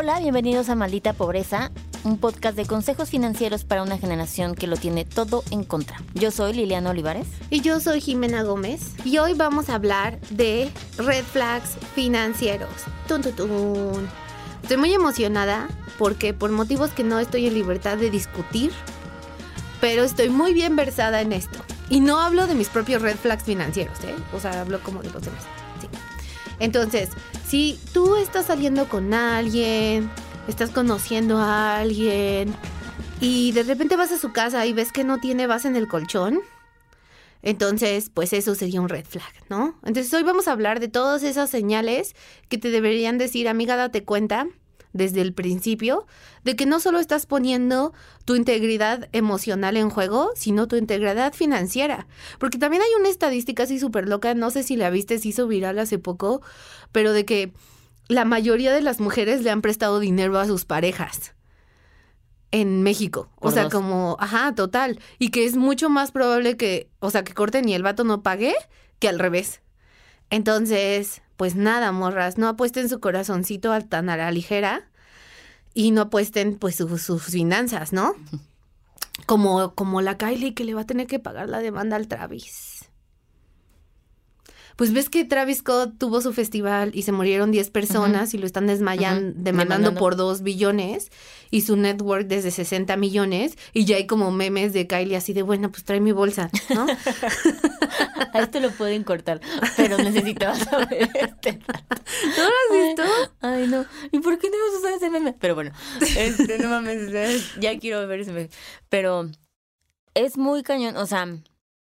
Hola, bienvenidos a Maldita Pobreza, un podcast de consejos financieros para una generación que lo tiene todo en contra. Yo soy Liliana Olivares. Y yo soy Jimena Gómez. Y hoy vamos a hablar de red flags financieros. Tun, tun, tun. Estoy muy emocionada porque por motivos que no estoy en libertad de discutir, pero estoy muy bien versada en esto. Y no hablo de mis propios red flags financieros, ¿eh? O sea, hablo como de los demás. Sí. Entonces, si tú estás saliendo con alguien, estás conociendo a alguien y de repente vas a su casa y ves que no tiene base en el colchón, entonces, pues eso sería un red flag, ¿no? Entonces, hoy vamos a hablar de todas esas señales que te deberían decir, amiga, date cuenta desde el principio de que no solo estás poniendo tu integridad emocional en juego, sino tu integridad financiera. Porque también hay una estadística así súper loca, no sé si la viste, se hizo viral hace poco, pero de que la mayoría de las mujeres le han prestado dinero a sus parejas en México. O sea, como, total. Y que es mucho más probable que, o sea, que corten y el vato no pague que al revés. Entonces, pues nada, morras, no apuesten su corazoncito tan a la ligera y no apuesten pues sus finanzas, ¿no? Como la Kylie que le va a tener que pagar la demanda al Travis. Pues ves que Travis Scott tuvo su festival y se murieron 10 personas y lo están demandando por 2 billones y su network desde 60 millones y ya hay como memes de Kylie así de, bueno, pues trae mi bolsa, ¿no? A esto lo pueden cortar, pero necesitaba saber este dato. ¿No lo has visto? Ay, no. ¿Y por qué no ibas a usar ese meme? Pero bueno, no mames, ya quiero ver ese meme. Pero es muy cañón, o sea,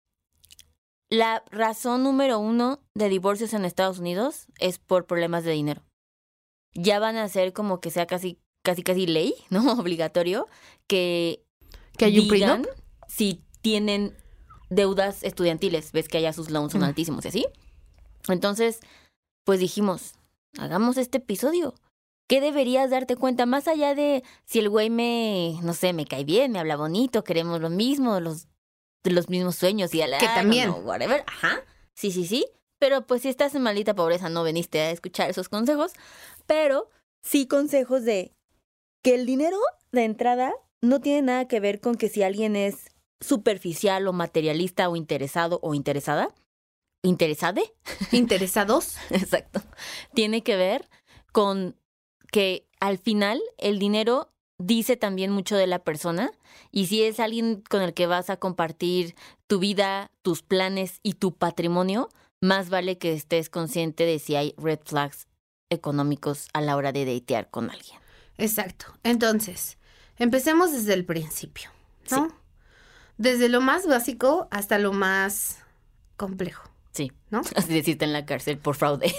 la razón número 1 de divorcios en Estados Unidos es por problemas de dinero. Ya van a ser como que sea casi ley, ¿no? Obligatorio, que hay un prenup si tienen deudas estudiantiles. Ves que allá sus loans son altísimos y así. Entonces, pues dijimos, hagamos este episodio. ¿Qué deberías darte cuenta? Más allá de si el güey me cae bien, me habla bonito, queremos lo mismo, los mismos sueños y que también. No, whatever. Ajá. Sí. Pero pues si estás en maldita pobreza no veniste a escuchar esos consejos. Pero sí consejos de que el dinero de entrada no tiene nada que ver con que si alguien es superficial o materialista o interesado o interesada. ¿Interesade? ¿Interesados? Exacto. Tiene que ver con que al final el dinero dice también mucho de la persona y si es alguien con el que vas a compartir tu vida, tus planes y tu patrimonio, más vale que estés consciente de si hay red flags económicos a la hora de datear con alguien. Exacto. Entonces, empecemos desde el principio, ¿no? Sí. Desde lo más básico hasta lo más complejo. Sí, ¿no? Así decirte en la cárcel por fraude.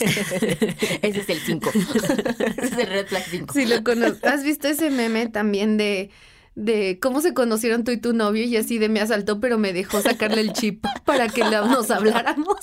Ese es el 5. Ese es el red flag 5. Sí, lo conozco. ¿Has visto ese meme también de cómo se conocieron tú y tu novio y así de me asaltó pero me dejó sacarle el chip para que nos habláramos?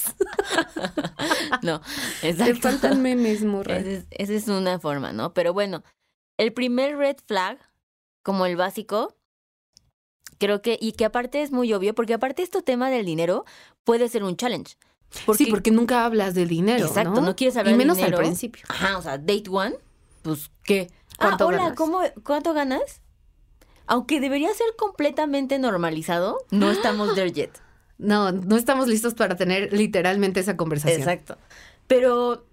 No, exacto. Te faltan memes, morra. Esa es una forma, ¿no? Pero bueno, el primer red flag, como el básico, creo que, y que aparte es muy obvio, porque aparte este tema del dinero puede ser un challenge. Porque nunca hablas del dinero, exacto, no quieres hablar y del menos dinero. al principio. Ajá, o sea, date one, pues, ¿qué? ¿Cuánto hola, ganas? ¿cuánto ganas? Aunque debería ser completamente normalizado, no estamos there yet. No estamos listos para tener literalmente esa conversación. Exacto. Pero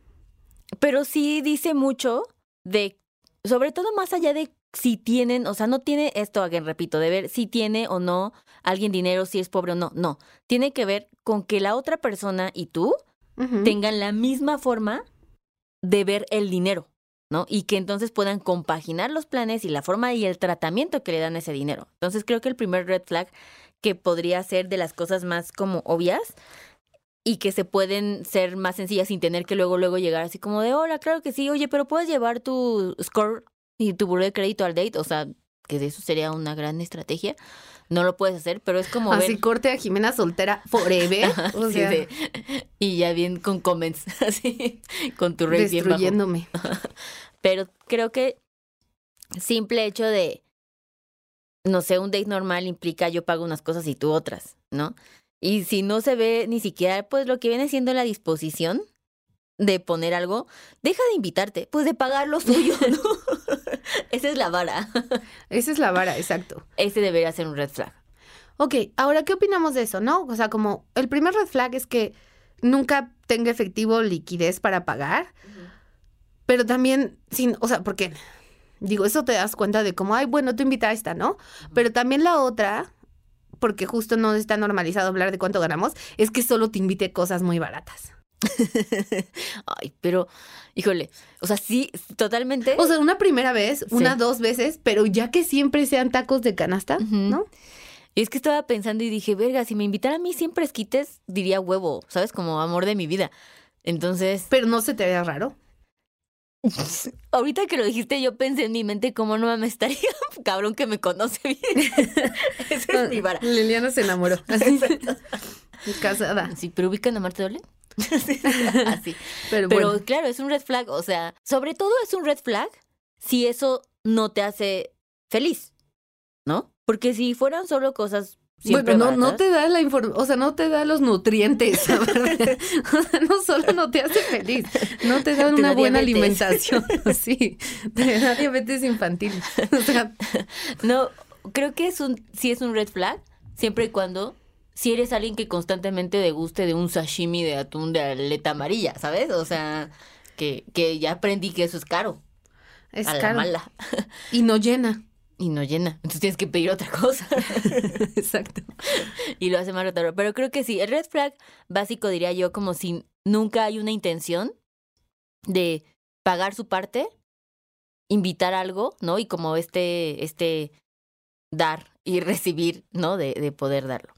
sí dice mucho de, sobre todo más allá de si tienen, o sea, no tiene esto, repito, de ver si tiene o no alguien dinero, si es pobre o no. No, tiene que ver con que la otra persona y tú tengan la misma forma de ver el dinero, ¿no? Y que entonces puedan compaginar los planes y la forma y el tratamiento que le dan a ese dinero. Entonces creo que el primer red flag, que podría ser de las cosas más como obvias y que se pueden ser más sencillas sin tener que luego llegar así como de, hola, claro que sí, oye, pero puedes llevar tu score y tu buró de crédito al date, o sea, que de eso sería una gran estrategia. No lo puedes hacer, pero es como así corte a Jimena soltera forever. O sea, sí. Y ya bien con comments, así, con tu rate bien bajo. Destruyéndome. Pero creo que simple hecho de, no sé, un date normal implica yo pago unas cosas y tú otras, ¿no? Y si no se ve ni siquiera, pues lo que viene siendo la disposición de poner algo, deja de invitarte, pues de pagar lo suyo, ¿no? Esa es la vara. Esa es la vara, exacto. Ese debería ser un red flag. Ok, ahora, ¿qué opinamos de eso, no? O sea, como el primer red flag es que nunca tenga efectivo o liquidez para pagar, pero también, o sea, porque, digo, eso te das cuenta de como, ay, bueno, tú invita a esta, ¿no? Pero también la otra, porque justo no está normalizado hablar de cuánto ganamos, es que solo te invite cosas muy baratas. Ay, pero, híjole, o sea, sí, totalmente. O sea, una primera vez, dos veces, pero ya que siempre sean tacos de canasta, ¿no? Y es que estaba pensando y dije, verga, si me invitara a mí siempre esquites, diría huevo, ¿sabes? Como amor de mi vida. Entonces... Pero no se te vea raro. Ahorita que lo dijiste, yo pensé en mi mente cómo no me estaría cabrón que me conoce bien. Esa es mi vara. Liliana se enamoró. Así. Casada. Sí, pero ubican a Marte Doble. Así. Pero bueno. Claro, es un red flag. O sea, sobre todo es un red flag si eso no te hace feliz, ¿no? Porque si fueran solo cosas siempre bueno, no baratas, te da la información, o sea, no te da los nutrientes, ¿verdad? O sea, no solo no te hace feliz, no te da una buena alimentación. Sí, te da diabetes infantil. O sea, no, creo que sí es un red flag, siempre y cuando si eres alguien que constantemente deguste de un sashimi de atún de aleta amarilla, ¿sabes? O sea, que ya aprendí que eso es caro. Es a caro. La mala. Y no llena. Y no llena. Entonces tienes que pedir otra cosa. Exacto. Y lo hace más retador. Pero creo que sí. El red flag básico diría yo como si nunca hay una intención de pagar su parte, invitar algo, ¿no? Y como este dar y recibir, ¿no? De poder darlo.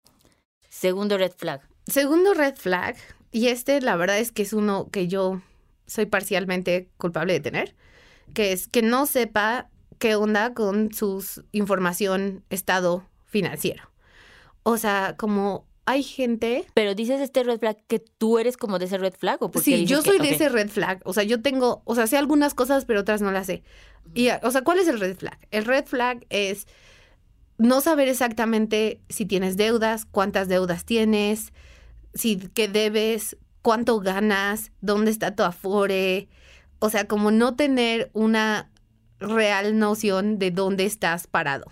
Segundo red flag. Segundo red flag, y la verdad es que es uno que yo soy parcialmente culpable de tener, que es que no sepa qué onda con su información, estado financiero. O sea, como hay gente... Pero dices este red flag que tú eres como de ese red flag, ¿o porque sí, yo soy de ese red flag. O sea, yo tengo, o sea, sé algunas cosas, pero otras no las sé. Y, o sea, ¿cuál es el red flag? El red flag es no saber exactamente si tienes deudas, cuántas deudas tienes, qué debes, cuánto ganas, dónde está tu afore. O sea, como no tener una real noción de dónde estás parado.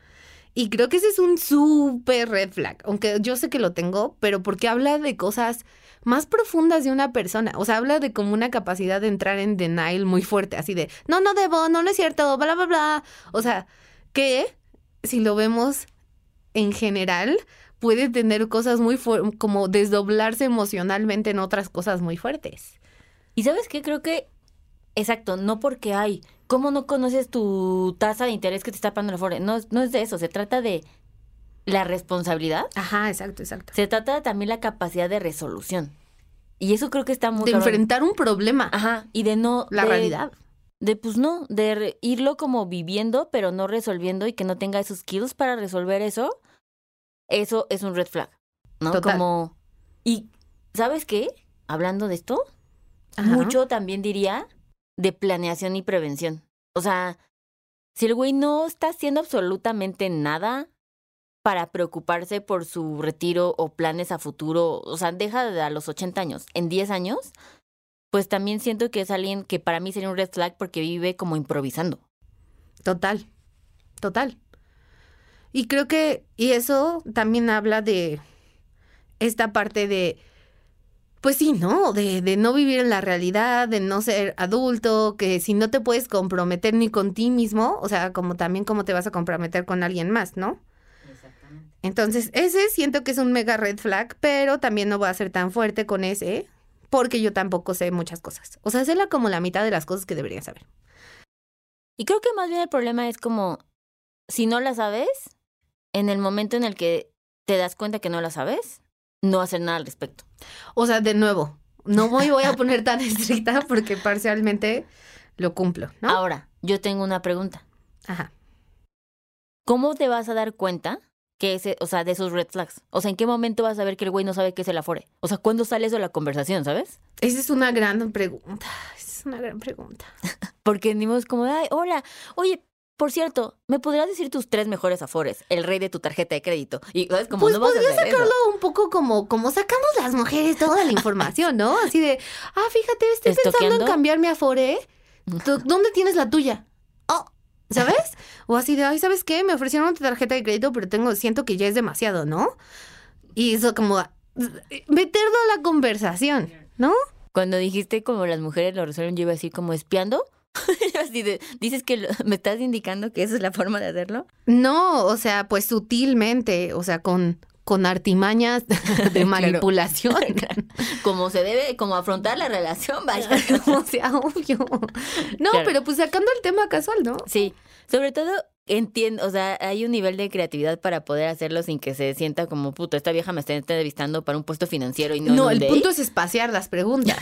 Y creo que ese es un súper red flag, aunque yo sé que lo tengo, pero porque habla de cosas más profundas de una persona. O sea, habla de como una capacidad de entrar en denial muy fuerte, así de, no debo, no es cierto, bla, bla, bla. O sea, que si lo vemos en general, puede tener cosas muy fuertes, como desdoblarse emocionalmente en otras cosas muy fuertes. ¿Y sabes qué? Creo que, exacto, no porque hay... ¿Cómo no conoces tu tasa de interés que te está pagando el Afore? No es de eso, se trata de la responsabilidad. Ajá, exacto. Se trata de también la capacidad de resolución. Y eso creo que está muy de cabrón. Enfrentar un problema. Ajá, y de no... La realidad. De irlo como viviendo, pero no resolviendo y que no tenga esos skills para resolver eso. Eso es un red flag, ¿no? Total. Como... Y, ¿sabes qué? Hablando de esto, Ajá. mucho también diría... de planeación y prevención. O sea, si el güey no está haciendo absolutamente nada para preocuparse por su retiro o planes a futuro, o sea, deja de a los 80 años, en 10 años, pues también siento que es alguien que para mí sería un red flag porque vive como improvisando. Total. Y creo que, y eso también habla de esta parte de, pues sí, ¿no? De no vivir en la realidad, de no ser adulto, que si no te puedes comprometer ni con ti mismo, o sea, como también cómo te vas a comprometer con alguien más, ¿no? Exactamente. Entonces, ese siento que es un mega red flag, pero también no voy a ser tan fuerte con ese, porque yo tampoco sé muchas cosas. O sea, sé como la mitad de las cosas que debería saber. Y creo que más bien el problema es como, si no la sabes, en el momento en el que te das cuenta que no la sabes, no hacer nada al respecto. O sea, de nuevo, no voy a poner tan estricta porque parcialmente lo cumplo, ¿no? Ahora, yo tengo una pregunta. Ajá. ¿Cómo te vas a dar cuenta que de esos red flags? O sea, ¿en qué momento vas a ver que el güey no sabe qué es el Afore? O sea, ¿cuándo sale eso de la conversación, sabes? Esa es una gran pregunta. Porque dimos como, ay, hola, oye, por cierto, ¿me podrías decir tus 3 mejores Afores? El rey de tu tarjeta de crédito. Y ¿sabes? Como pues no vas a podría hacer sacarlo eso. un poco como sacamos las mujeres toda la información, ¿no? Así de, fíjate, estoy pensando en cambiar mi Afore. ¿Dónde tienes la tuya? ¿Sabes? O así de, ay, ¿sabes qué? Me ofrecieron una tarjeta de crédito, pero siento que ya es demasiado, ¿no? Y eso como meterlo a la conversación, ¿no? Cuando dijiste como las mujeres lo resuelven, yo iba a decir como espiando. Así dices que me estás indicando que esa es la forma de hacerlo. No, o sea, pues sutilmente, o sea, con artimañas de manipulación. Claro. Como se debe, como afrontar la relación, vaya. O sea, obvio. No, Claro. pero pues sacando el tema casual, ¿no? Sí, sobre todo entiendo, o sea, hay un nivel de creatividad para poder hacerlo sin que se sienta como, puto, esta vieja me está entrevistando para un puesto financiero y no en No, un el date. punto es espaciar las preguntas.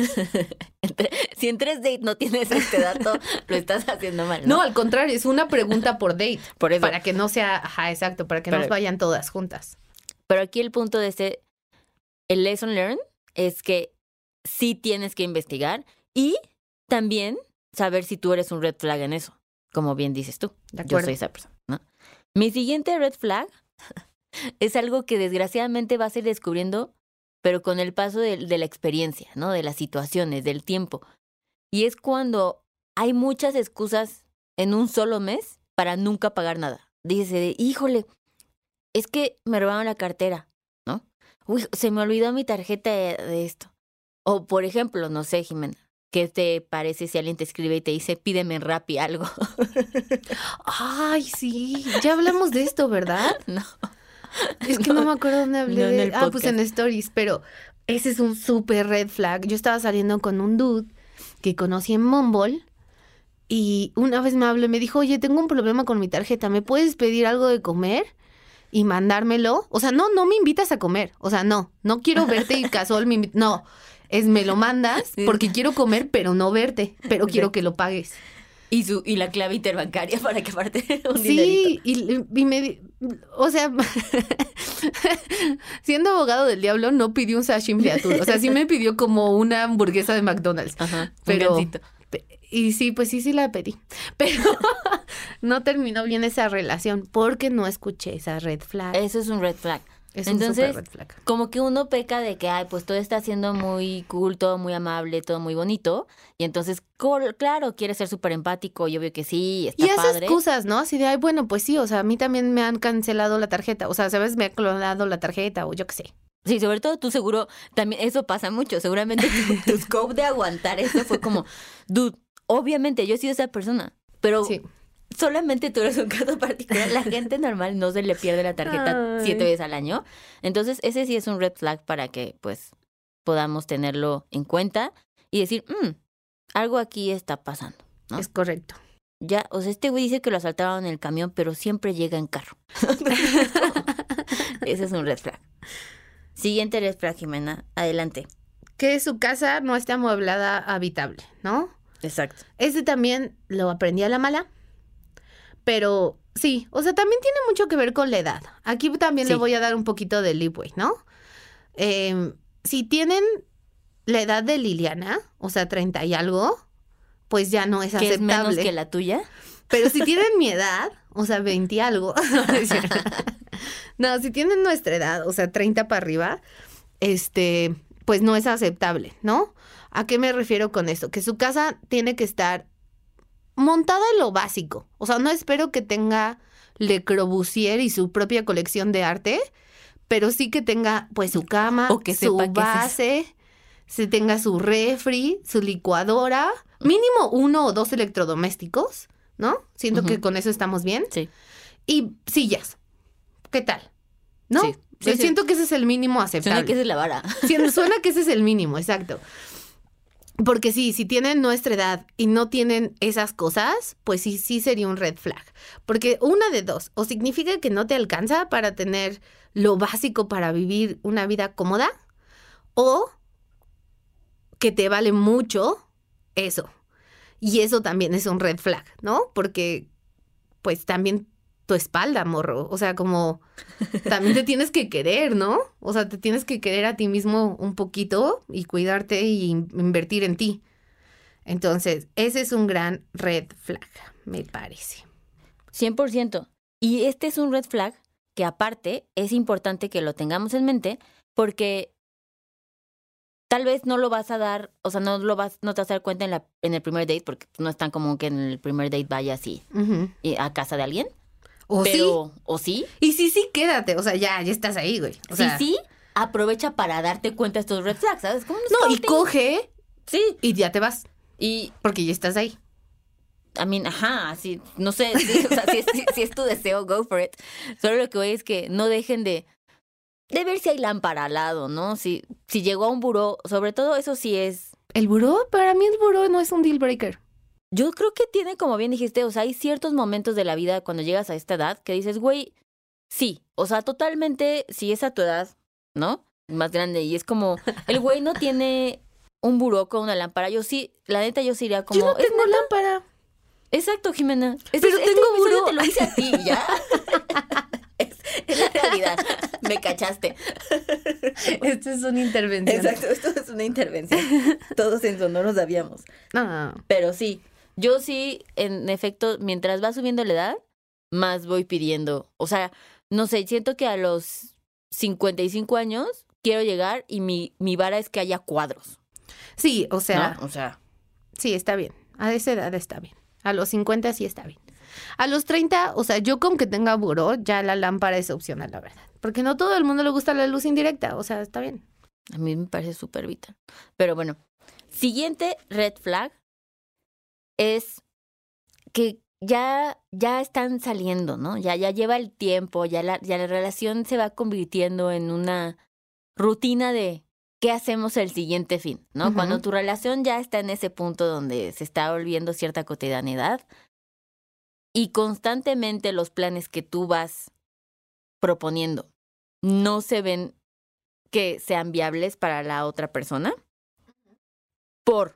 Si en 3 dates no tienes este dato, lo estás haciendo mal, ¿no? No, al contrario, es una pregunta por date. Por eso. Para que no sea, ajá, exacto, para que no vayan todas juntas. Pero aquí el punto de el lesson learned es que sí tienes que investigar y también saber si tú eres un red flag en eso, como bien dices tú. De Yo acuerdo. soy esa persona, ¿no? Mi siguiente red flag es algo que desgraciadamente vas a ir descubriendo, pero con el paso de la experiencia, ¿no? De las situaciones, del tiempo. Y es cuando hay muchas excusas en un solo mes para nunca pagar nada. Dice, híjole, es que me robaron la cartera, ¿no? Uy, se me olvidó mi tarjeta de esto. O, por ejemplo, no sé, Jimena, ¿qué te parece si alguien te escribe y te dice, pídeme en Rappi algo? Ay, sí, ya hablamos de esto, ¿verdad? No. Es que no me acuerdo dónde hablé No, en de... el pues en podcast. Stories, pero ese es un súper red flag. Yo estaba saliendo con un dude que conocí en Mumble y una vez me habló y me dijo, oye, tengo un problema con mi tarjeta, ¿me puedes pedir algo de comer y mandármelo? O sea, no me invitas a comer, o sea, no quiero verte y casual no, me lo mandas porque quiero comer, pero no verte, pero quiero que lo pagues. Y la clave interbancaria para que aparte un dinerito. Sí, o sea, siendo abogado del diablo, no pidió un sashimi de atún. O sea, sí me pidió como una hamburguesa de McDonald's. Ajá, pero, un gansito. Y sí, pues sí la pedí. Pero no terminó bien esa relación porque no escuché esa red flag. Eso es un red flag. Es Entonces, un super red flag. como que uno peca de que, ay, pues todo está siendo muy cool, todo muy amable, todo muy bonito. Y entonces, claro, quiere ser súper empático, yo veo que sí, está Y hace padre. excusas, ¿no? Así de, ay, bueno, pues sí, o sea, a mí también me han cancelado la tarjeta. O sea, ¿sabes? Me ha clonado la tarjeta o yo qué sé. Sí, sobre todo tú seguro, también eso pasa mucho. Seguramente tu scope de aguantar eso fue como, dude, obviamente yo he sido esa persona, pero Sí. solamente tú eres un caso particular. La gente normal no se le pierde la tarjeta Ay. 7 veces al año. Entonces, ese sí es un red flag para que, pues, podamos tenerlo en cuenta y decir, algo aquí está pasando, ¿no? Es correcto. Ya, o sea, este güey dice que lo asaltaron en el camión, pero siempre llega en carro. Ese es un red flag. Siguiente red flag, Jimena. Adelante. Que su casa no está amueblada habitable, ¿no? Exacto. Ese también lo aprendí a la mala. Pero sí, o sea, también tiene mucho que ver con la edad. Aquí también le Sí. voy a dar un poquito de leeway, ¿no? Si tienen la edad de Liliana, o sea, 30 y algo, pues ya no es ¿Que aceptable. es menos que la tuya? Pero si tienen mi edad, o sea, 20 y algo. No, si tienen nuestra edad, o sea, 30 para arriba, pues no es aceptable, ¿no? ¿A qué me refiero con esto? Que su casa tiene que estar montada en lo básico. O sea, no espero que tenga Le Corbusier y su propia colección de arte, pero sí que tenga pues su cama, O que su sepa qué es eso. base, se tenga su refri, su licuadora, mínimo 1 o 2 electrodomésticos, ¿no? Siento que con eso estamos bien. Sí. Y sillas. ¿Qué tal? ¿No? Sí, sí, sí. Siento que ese es el mínimo aceptable. Suena que esa es la vara. Suena que ese es el mínimo, exacto. Porque sí, si tienen nuestra edad y no tienen esas cosas, pues sí sería un red flag. Porque una de dos, o significa que no te alcanza para tener lo básico para vivir una vida cómoda, o que te vale mucho eso. Y eso también es un red flag, ¿no? Porque pues también tu espalda, morro. O sea, como también te tienes que querer, ¿no? O sea, te tienes que querer a ti mismo un poquito y cuidarte y invertir en ti. Entonces, ese es un gran red flag, me parece. 100%. Y este es un red flag que aparte es importante que lo tengamos en mente porque tal vez no lo vas a dar, o sea, no te vas a dar cuenta en el primer date, porque no es tan común que en el primer date vaya así a casa de alguien. ¿O pero, sí? ¿o sí? Y sí, quédate. O sea, ya estás ahí, güey. O sea, sí, aprovecha para darte cuenta de estos red flags, ¿sabes? Como no, y coge sí. y ya te vas. Y porque ya estás ahí. I mean, sí, no sé, sí, o sea, si es tu deseo, go for it. Solo lo que voy es que no dejen de ver si hay lámpara al lado, ¿no? Si llegó a un buró, sobre todo eso sí es... ¿El buró? Para mí el buró no es un deal breaker. Yo creo que tiene, como bien dijiste, o sea, hay ciertos momentos de la vida cuando llegas a esta edad que dices, güey, sí, o sea, totalmente, si es a tu edad, ¿no? Más grande, y es como, el güey no tiene un buró con una lámpara. Yo sí, la neta, yo sí iría como... Yo no tengo lámpara. Exacto, Jimena. Pero tengo buró. Te lo hice a ti, ¿ya? es la realidad. Me cachaste. Esto es una intervención. Exacto, esto es una intervención. Todos en Sonoro sabíamos. No. Pero sí, yo sí, en efecto, mientras va subiendo la edad, más voy pidiendo. O sea, no sé, siento que a los 55 años quiero llegar y mi vara es que haya cuadros. Sí, o sea... ¿no? O sea... Sí, está bien. A esa edad está bien. A los 50 sí está bien. A los 30, o sea, yo con que tenga buró, ya la lámpara es opcional, la verdad. Porque no todo el mundo le gusta la luz indirecta, o sea, está bien. A mí me parece súper vital. Pero bueno, siguiente red flag es que ya están saliendo, ¿no? Ya lleva el tiempo, ya la relación se va convirtiendo en una rutina de qué hacemos el siguiente fin, ¿no? Uh-huh. Cuando tu relación ya está en ese punto donde se está volviendo cierta cotidianidad y constantemente los planes que tú vas proponiendo no se ven que sean viables para la otra persona por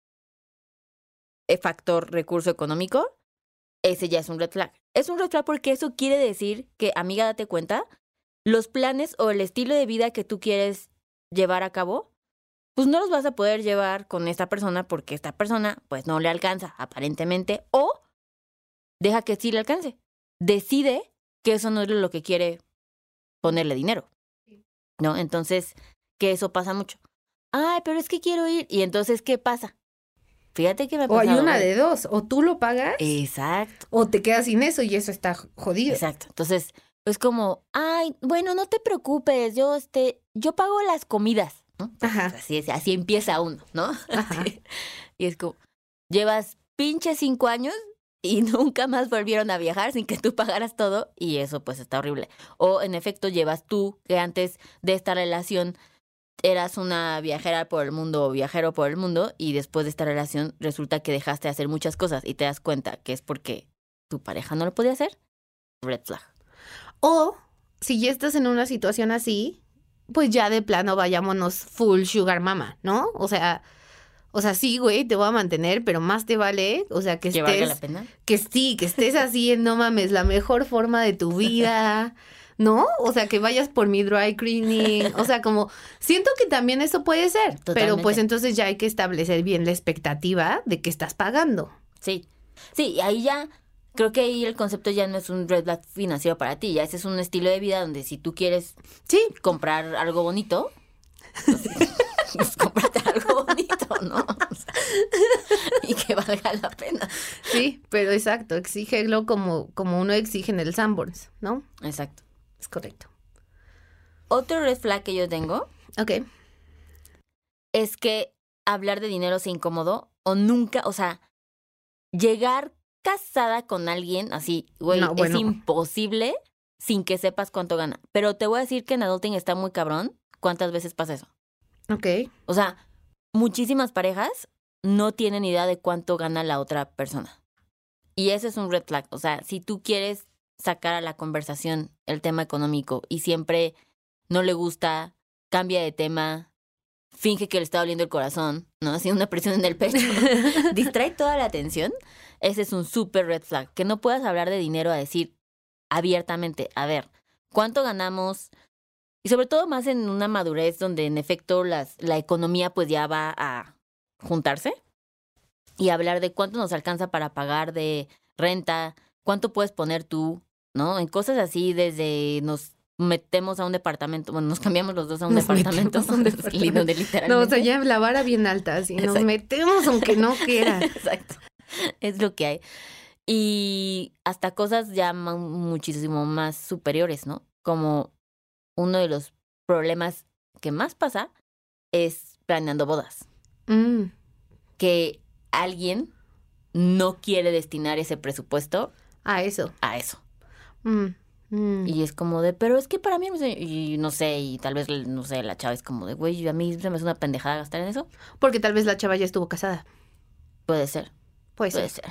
el factor recurso económico, ese ya es un red flag. Es un red flag porque eso quiere decir que, amiga, date cuenta, los planes o el estilo de vida que tú quieres llevar a cabo, pues no los vas a poder llevar con esta persona porque esta persona pues no le alcanza aparentemente, o deja que sí le alcance. Decide que eso no es lo que quiere ponerle dinero, ¿no? Entonces, que eso pasa mucho. Ay, pero es que quiero ir. Y entonces, ¿qué pasa? Fíjate que me ha pasado. O hay una de dos, o tú lo pagas. Exacto. O te quedas sin eso y eso está jodido. Exacto. Entonces, pues como, ay, bueno, no te preocupes, yo pago las comidas, ¿no? Ajá. Así empieza uno, ¿no? Ajá. Y es como, llevas pinches 5 años y nunca más volvieron a viajar sin que tú pagaras todo, y eso pues está horrible. O en efecto llevas tú, que antes de esta relación eras una viajera por el mundo o viajero por el mundo, y después de esta relación resulta que dejaste de hacer muchas cosas y te das cuenta que es porque tu pareja no lo podía hacer. Red flag. O si ya estás en una situación así, pues ya de plano vayámonos full sugar mama, ¿no? O sea, sí, güey, te voy a mantener, pero más te vale, o sea, que estés... ¿Que valga la pena? Que sí, que estés así en, no mames, la mejor forma de tu vida, ¿no? O sea, que vayas por mi dry cleaning, o sea, como, siento que también eso puede ser, Totalmente. pero pues entonces ya hay que establecer bien la expectativa de que estás pagando. Sí, ahí ya, creo que ahí el concepto ya no es un red flag financiero para ti, ya ese es un estilo de vida donde si tú quieres comprar algo bonito, pues cómprate algo bonito, ¿no? O sea, y que valga la pena. Sí, pero exacto, exígelo como uno exige en el Sanborns, ¿no? Exacto. Es correcto. Otro red flag que yo tengo Ok. es que hablar de dinero sea incómodo o nunca, o sea, llegar casada con alguien así, güey, No, bueno. es imposible sin que sepas cuánto gana. Pero te voy a decir que en adulting está muy cabrón cuántas veces pasa eso. Ok. O sea, muchísimas parejas no tienen idea de cuánto gana la otra persona. Y ese es un red flag. O sea, si tú quieres sacar a la conversación el tema económico y siempre no le gusta, cambia de tema, finge que le está doliendo el corazón, ¿no? Haciendo una presión en el pecho, distrae toda la atención, ese es un súper red flag. Que no puedas hablar de dinero a decir abiertamente, a ver, ¿cuánto ganamos? Y sobre todo más en una madurez donde en efecto la economía pues ya va a juntarse, y hablar de cuánto nos alcanza para pagar de renta, cuánto puedes poner tú, ¿no? En cosas así desde nos metemos a un departamento, bueno, nos cambiamos los dos a un departamento. Lindo de literalmente. No, o sea, ya la vara bien alta, así nos metemos aunque no quiera. Exacto. Es lo que hay. Y hasta cosas ya muchísimo más superiores, ¿no? Como uno de los problemas que más pasa es planeando bodas. Que alguien no quiere destinar ese presupuesto a eso. Y es como de, pero es que para mí, y no sé, y tal vez, no sé, la chava es como de, güey, a mí se me hace una pendejada gastar en eso. Porque tal vez la chava ya estuvo casada. Puede ser. Puede ser.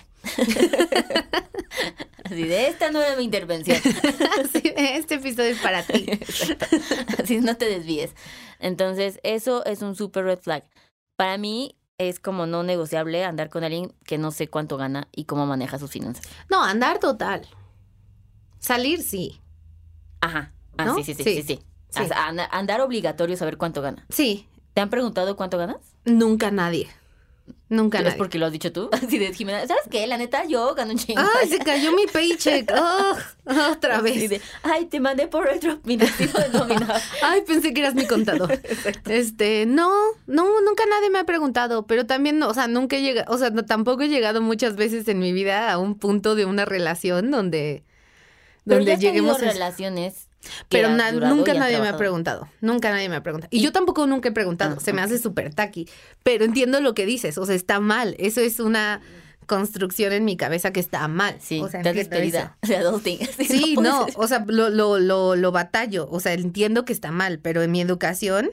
Así de, esta no era mi intervención. Así de, este episodio es para ti. Exacto. Así no te desvíes. Entonces, eso es un super red flag. Para mí es como no negociable andar con alguien que no sé cuánto gana y cómo maneja sus finanzas. No, andar total. Salir, sí. Ajá. ¿No? Sí. O sea, andar obligatorio saber cuánto gana. Sí. ¿Te han preguntado cuánto ganas? Nunca nadie. ¿Es porque lo has dicho tú? Así de, Jimena, ¿sabes qué? La neta, yo gano un chingo. ¡Ay, se cayó mi paycheck! Oh, otra vez. De, ay, te mandé por retro mi recibo de nómina. Ay, pensé que eras mi contador. Exacto. No, nunca nadie me ha preguntado, pero también, o sea, nunca he llegado, o sea, tampoco he llegado muchas veces en mi vida a un punto de una relación donde ya lleguemos a relaciones. Pero nunca nadie me ha preguntado. Nunca nadie me ha preguntado. Y yo tampoco nunca he preguntado. Se me hace súper taqui. Pero entiendo lo que dices. O sea, está mal. Eso es una construcción en mi cabeza que está mal. Sí, o sea, estás despedida de adulting. Sí, no. O sea, lo batallo. O sea, entiendo que está mal. Pero en mi educación,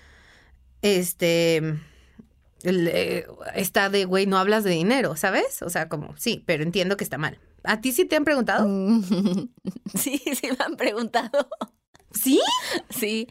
está de, güey, no hablas de dinero, ¿sabes? O sea, como, sí, pero entiendo que está mal. ¿A ti sí te han preguntado? Sí me han preguntado. ¿Sí? Sí.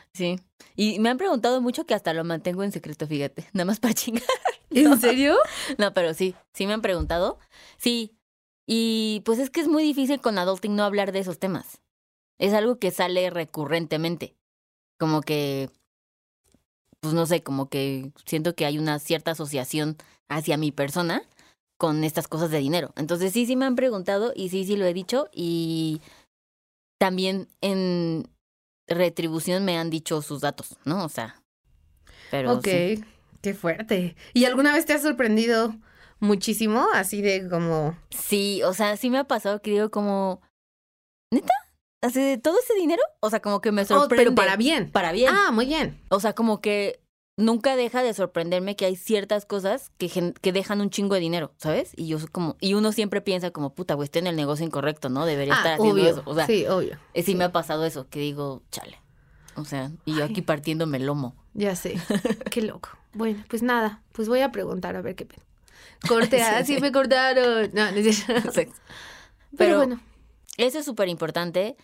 Y me han preguntado mucho que hasta lo mantengo en secreto, fíjate. Nada más para chingar. ¿En serio? No, pero sí me han preguntado. Sí. Y pues es que es muy difícil con adulting no hablar de esos temas. Es algo que sale recurrentemente. Como que, pues no sé, como que siento que hay una cierta asociación hacia mi persona con estas cosas de dinero. Entonces sí me han preguntado y sí lo he dicho. Y también en retribución me han dicho sus datos, ¿no? O sea, pero ok, sí. Qué fuerte. ¿Y alguna vez te has sorprendido muchísimo? Así de como... Sí, o sea, sí me ha pasado que digo como... ¿Neta? ¿Así de todo ese dinero? O sea, como que me sorprende. Pero para bien. Para bien. Ah, muy bien. O sea, como que nunca deja de sorprenderme que hay ciertas cosas que dejan un chingo de dinero, ¿sabes? Y yo como... Y uno siempre piensa como, puta, güey, estoy en el negocio incorrecto, ¿no? Debería estar haciendo obvio. eso. O sea, sí, obvio. Sí me ha pasado eso, que digo, chale. O sea, y yo aquí partiéndome el lomo. Ya sé. Qué loco. Bueno, pues nada, pues voy a preguntar a ver qué pedo. Corte, sí me cortaron. No es cierto. Pero bueno. Eso es súper importante.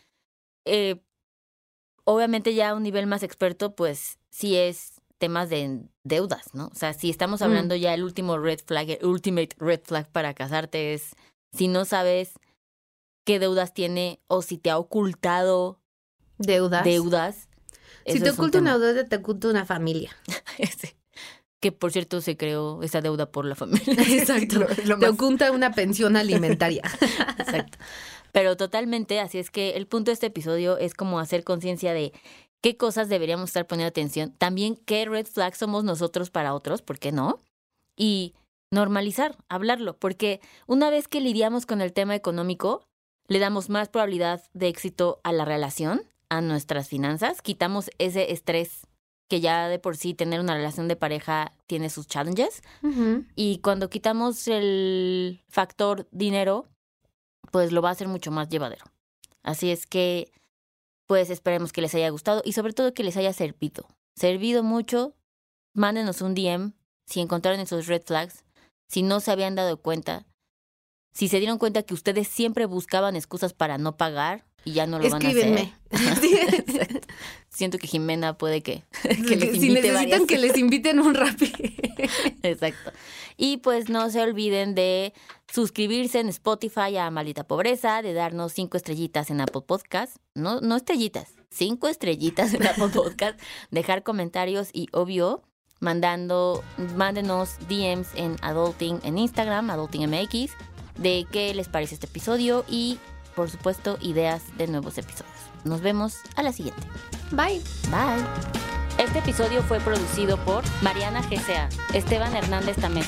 Obviamente ya a un nivel más experto, pues sí es temas de deudas, ¿no? O sea, si estamos hablando ya el último red flag, el ultimate red flag para casarte es si no sabes qué deudas tiene o si te ha ocultado deudas. Si te oculta una deuda, te oculta una familia. Sí. Que, por cierto, se creó esa deuda por la familia. Exacto. Te oculta una pensión alimentaria. Exacto. Pero totalmente, así es que el punto de este episodio es como hacer conciencia de qué cosas deberíamos estar poniendo atención. También qué red flags somos nosotros para otros, ¿por qué no? Y normalizar, hablarlo. Porque una vez que lidiamos con el tema económico, le damos más probabilidad de éxito a la relación, a nuestras finanzas, quitamos ese estrés que ya de por sí tener una relación de pareja tiene sus challenges. Uh-huh. Y cuando quitamos el factor dinero, pues lo va a hacer mucho más llevadero. Así es que, pues esperemos que les haya gustado y sobre todo que les haya servido mucho. Mándenos un DM si encontraron esos red flags, si no se habían dado cuenta, si se dieron cuenta que ustedes siempre buscaban excusas para no pagar y ya no lo van a hacer. Escríbenme. Siento que Jimena puede que les invite si necesitan que les inviten un Rappi. Exacto. Y pues no se olviden de suscribirse en Spotify a Maldita Pobreza, de darnos 5 estrellitas en Apple Podcast. No estrellitas, 5 estrellitas en Apple Podcast. Dejar comentarios y, obvio, mándenos DMs en Adulting en Instagram, AdultingMX, de qué les parece este episodio y, por supuesto, ideas de nuevos episodios. Nos vemos a la siguiente. Bye. Bye. Este episodio fue producido por Mariana GCA, Esteban Hernández Tamés.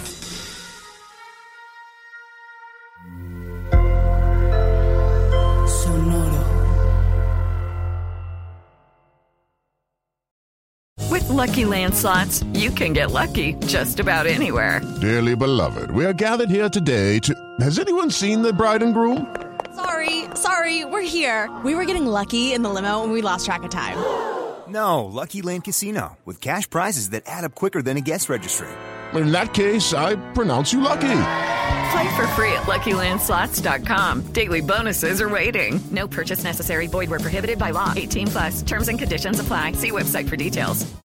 With Lucky Land Slots, you can get lucky just about anywhere. Dearly beloved, we are gathered here today to... Has anyone seen the bride and groom? Sorry, we're here. We were getting lucky in the limo and we lost track of time. No, Lucky Land Casino, with cash prizes that add up quicker than a guest registry. In that case, I pronounce you lucky. Play for free at LuckyLandSlots.com. Daily bonuses are waiting. No purchase necessary. Void where prohibited by law. 18+. Terms and conditions apply. See website for details.